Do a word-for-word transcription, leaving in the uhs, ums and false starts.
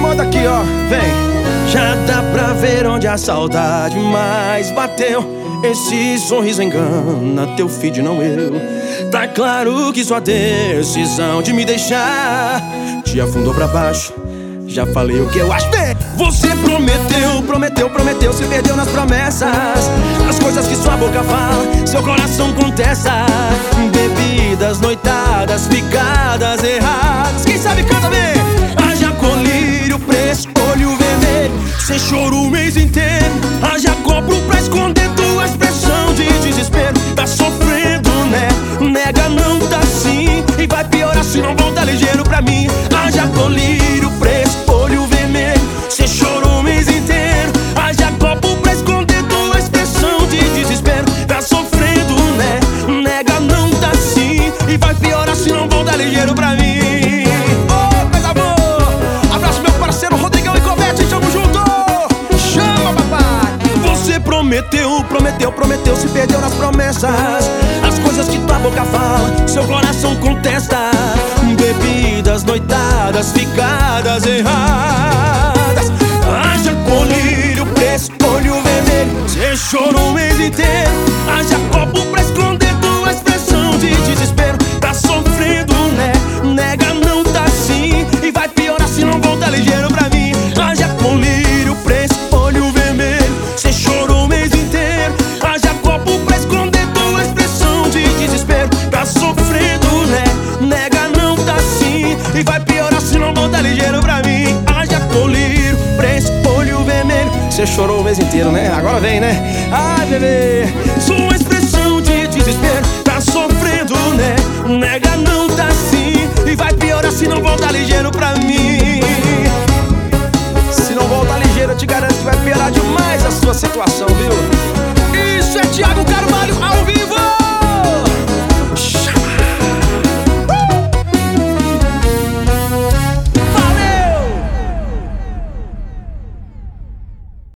moda aqui, ó, vem. Já dá pra ver onde a saudade mais bateu. Esse sorriso engana teu feed, não eu. Tá claro que sua decisão de me deixar te afundou pra baixo. Já falei o que eu acho. Você prometeu, prometeu, prometeu, se perdeu nas promessas. As coisas que sua boca fala, seu coração contesta. Bebidas, noitadas, picadas erradas. Quem sabe canta bem. Haja colírio, preço, olho vermelho. Cê chorou o mês inteiro. Haja copo pra esconder tua expressão de desespero. Tá sofrendo, né? Nega, não tá assim. E vai piorar se não voltar ligeiro pra mim. Haja colírio, preço, olho vermelho. Cê chorou o mês inteiro. Haja copo pra esconder tua expressão de desespero. Tá sofrendo, né? Nega, não tá assim. E vai piorar se não voltar ligeiro pra mim. Ô, coisa boa! Abraço meu parceiro Rodrigão e Covete, tamo junto! Chama, papai! Você prometeu, prometeu, prometeu, se perdeu nas promessas. As coisas que tua boca fala, seu coração contesta. Bebidas, noitadas, ficadas erradas. Haja colírio, preço, olho vermelho. Cê chorou o mês inteiro. Haja copo pra esconder tua expressão de desespero. Tá sofrendo, né? Nega, não tá assim. E vai piorar se não voltar ligeiro pra mim. Haja colírio, preço, olho vermelho. Cê chorou o mês inteiro. Haja copo pra esconder tua expressão de desespero. Tá sofrendo, né? Nega, não tá assim. E vai piorar se não voltar ligeiro pra mim. Haja colírio, preço, olho vermelho. Cê chorou o mês inteiro, né? Agora vem, né? Ai, bebê, sua expressão de desespero. Tá sofrendo, né? Nega, não tá assim. E vai piorar se não voltar ligeiro pra mim.